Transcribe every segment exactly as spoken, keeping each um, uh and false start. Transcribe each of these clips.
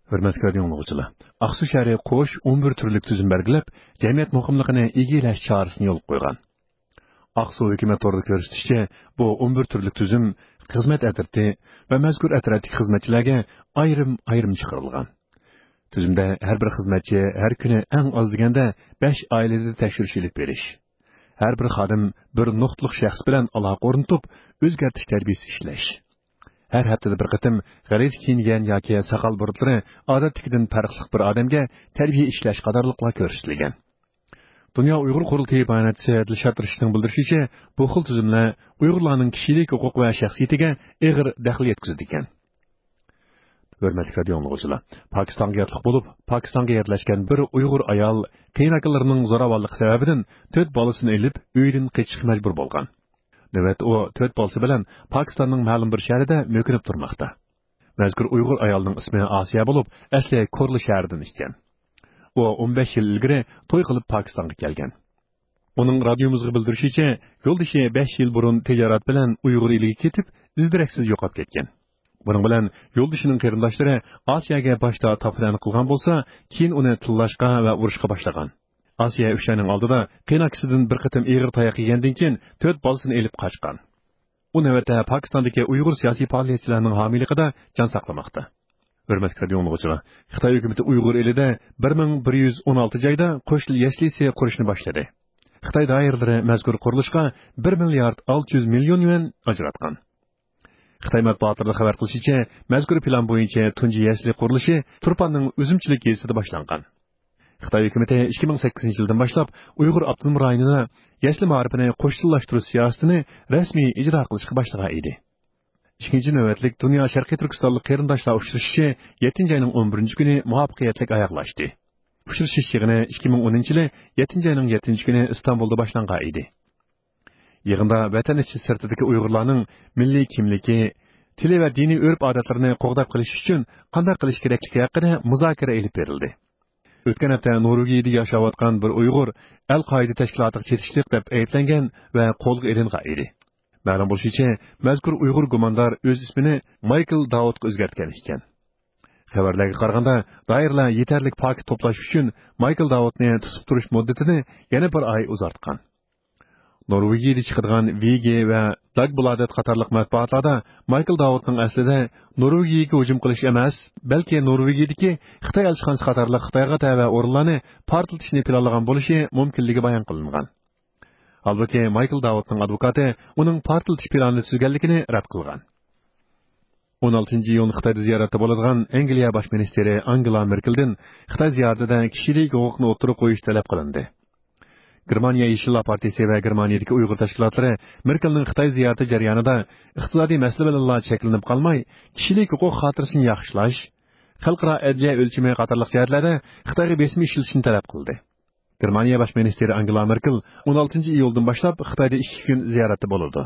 Hürmetli dinləyicilər, Ақсу şəhəri qoş o'n bir türlük tüzüm belgilep, cəmiyyət muhimliğini egiləş çağrısını yol qoyğan. Ақсу hökumət orada görüşdükçe, bu o'n bir türlük tüzüm xizmət ətirti və məzkur ətirətlik xizmətçilərə ayrım-ayrım çıxarılğan. Tüzümdə hər bir xizmətçi hər günü ən az degəndə besh ailədə təkşürüş elib beriş. Hər bir xadim bir nuqtluq şəxs bilan aloqa o'rnatib, o'zgartish tərbiyəsi işləş. Her haftada bir qıtım g'arit kiyingan yoki saqal burtlari odatdagidan farqli bir odamga tarbiya ishlash qatorliqlar ko'rsatilgan. Dunyo Uyg'ur qurultiyi bayonotchisi Dilshod Rishidning bildirishicha, bu xil tuzumlar Uyg'urlarning kishilik huquq va shaxsiyatiga og'ir daxl yetkazdi ekan. Hurmatli radio dinləyicilər, Pokistonga yotliq bo'lib, Pokistonga yerlashgan bir Uyg'ur ayol qiynoqlarning zo'ravonligi sababidan to'rt bolasini elib, uydan qochishga majbur bo'lgan. Evet, o to'rt bolasi bilan Pokistonning ma'lum bir shahrida mo'kinib turmoqda. Mazkur Uyg'ur ayolning ismi Asiya bo'lib, asli Korli shahridan ekan. O o'n besh yil ilgari to'y qilib Pokistonga kelgan. Uning radiomizga bildirishicha, yo'ldoshi besh yil burun tijorat bilan Uyg'ur eliga ketib, izdiraksiz yo'qolib ketgan. Buning bilan yo'ldoshining qarindoshlari Asiyaga boshda toplan qilgan bo'lsa, keyin uni tillashga va urishga boshlagan. Asiya o'shaning oldida qiynaqisidan bir qitim eg'ir tayoq yegandan keyin to'rt bolasini elib qochgan. U navbatda Pokistondagi Uyg'ur siyosiy faoliyatchilarining homiyligida jon saqlamoqda. Hurmatli radio dinləyicilər, Xitoy hukumati Uyg'ur elida bir ming bir yuz o'n olti joyda qo'shil yashlisi qurishni boshladi. Xitoy doiralari mazkur qurilishga bir milliard olti yuz million yuan ajratgan. Xitoy matbuotlarida xabar qilishicha, mazkur plan bo'yicha tunji yashli qurilishi Turpanning o'zimchilik yezida boshlangan. Xitoy hukumati ikki ming sakkizinchi yildan boshlab Uyg'ur avtonom rayonida yashli ma'rifini qo'shillashtirish siyosatini rasmiy ijro qilishga boshlagan edi. ikkinchi navbatlik dunyo sharqiy Turkistonlik qarindoshlar uchrashishi yettinchi oyning o'n birinchi kuni muvaffaqiyatli oyoqlashdi. Uchrashish yig'ini ikki ming o'ninchi yili yettinchi oyning yettinchi kuni Istanbulda boshlangan edi. Yig'inda vatan ichi sirtidagi Uyg'urlarning milliy kimligi, tili va diniy urf-odatlarini qo'g'dab qilish uchun qanday qilish kerakligi haqida muzokara olib berildi. O'tgan hafta Norvegiyada yashayotgan bir Uyg'ur Al-Qoida tashkilotiga chetishlik deb ayblangan va qo'lga olingan edi. Ma'lum bo'lishicha, mazkur Uyg'ur gumondor o'z ismini Michael Daudga o'zgartgan ekan. Xabarlarga qaraganda, doirlar yetarli pok to'plash uchun Michael Daudni tutib turish muddatini yana bir oy uzartgan. Norvegiyada chiqadigan V G va Dagbladet qatorliq matbuotlarda Michael Daudning aslida Norvegiyaga hujum qilish emas, balki Norvegiyadagi Xitoy elchixonasi qatorliq Xitoyga tava o'rinlarni portlatishni planlagan bo'lishi mumkinligi bayon qilingan. Halbuki Michael Daudning advokati uning portlatish planini tuzganligini rad qilgan. o'n oltinchi iyun Xitoyda ziyoratda bo'ladigan Angliya bosh ministri Angela Merkeldan Xitoy ziyoratida kishilik huquqni o'tirib qo'yish talab qilindi. Germaniya Yeşillar Partiyasi va Germaniyadagi Uyg'ur tashkilotlari Merkelning Xitoy ziyarati jarayonida iqtisodiy masala bilan cheklanib qolmay, kishilik huquq xotirasini yaxshilash, xalqaro adliya o'lchami qatorliq jihatlarda Xitoyga besim ishlatishni talab qildi. Germaniya bosh ministri Angela Merkel o'n oltinchi iyuldan boshlab Xitoyda ikki kun ziyoratda bo'ladi.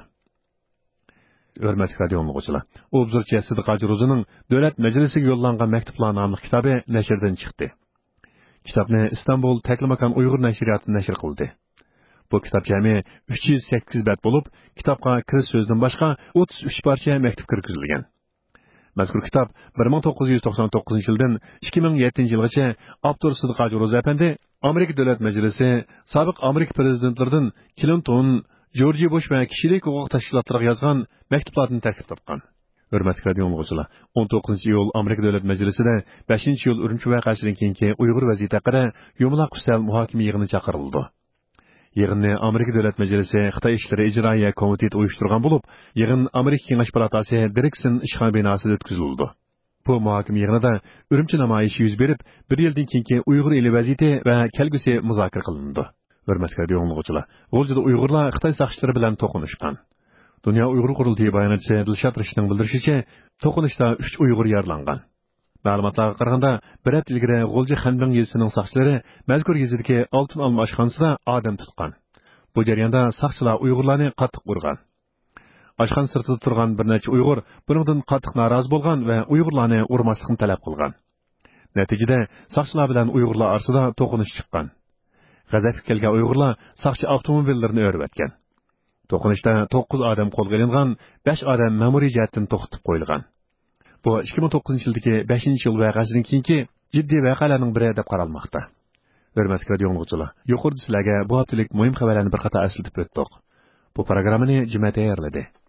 Hurmatli radio dinləyicilər, Obzorchi Sidiq Ajrozining Davlat Majlisiga yo'llangan maktublar nomli kitobi nashrdan chiqdi. Kitobni Istanbul Taklimakan Uyg'ur nashriyati nashr qildi. Bu kitob jami uch yuz sakkiz bet bo'lib, kitobga kirish so'zidan boshqa o'ttiz uch parcha maktub kirgizilgan. Mazkur kitob bir ming to'qqiz yuz to'qson to'qqizinchi yildan ikki ming yettinchi yilgacha avtor Sidiq Ajrozi apandi Amerika Davlat Majlisi, sobiq Amerika prezidentlaridan Clinton, George Bush va kishilik huquq tashkilotlariga yozgan maktublarni tarkib topgan. Hurmatli radio dinləyicilər, o'n to'qqizinchi iyul Amerika Davlat Majlisida beshinchi iyul Urumchi voqeasidan keyingi Uyg'ur vaziyati haqida yumaloq ustal muhokama yig'ini chaqirildi. Yig'inni Amerika Davlat Majlisi Xitoy ishlari ijroiya komiteti uyushtirgan bo'lib, yig'in Amerika Kengash palatasi Dirkson ishxona binosida o'tkazildi. Bu muhokama yig'inida Urumchi namoyishi yuz berib, bir yildan keyingi Uyg'ur eli vaziyati va kelgusi muzokara qilindi. Hurmatli radio dinləyicilər, G'o'ljada Uyg'urlar Xitoy saqchilari bilan to'qnashgan. Dunyo Uyg'ur qurultiyi bayonotchisi Dilshod Rishidning bildirishicha, to'qnashda uch Uyg'ur yaralangan. Ma'lumotlarga qaraganda, bir hafta ilgari G'o'lji Xanbin yezisining saqchilari mazkur yezidagi Oltin olma oshxonasida odam tutgan. Bu jarayonda saqchilar Uyg'urlarni qattiq urgan. Oshxona sirtida turgan bir necha Uyg'ur bundan qattiq norozi bo'lgan va Uyg'urlarni urmaslikni talab qilgan. Natijada saqchilar bilan Uyg'urlar orasida to'qnish chiqqan. G'azabga kelgan Uyg'urlar saqchi avtomobillarini o'rib o'tgan. To'qnashda to'qqiz odam qo'lga olingan, besh odam ma'muriy jihatdan to'xtatib qo'yilgan. Bu ikki ming to'qqizinchi yildagi beshinchi yil vaqasidan keyingi jiddiy vaqalarning biri deb qaralmoqda. Hörmətli radio dinləyicilər, yuqorida sizlərə bu haftalik mühim xəbərlərni bir qator əslatib o'tdik. Bu proqramını Cümə tayyorladi.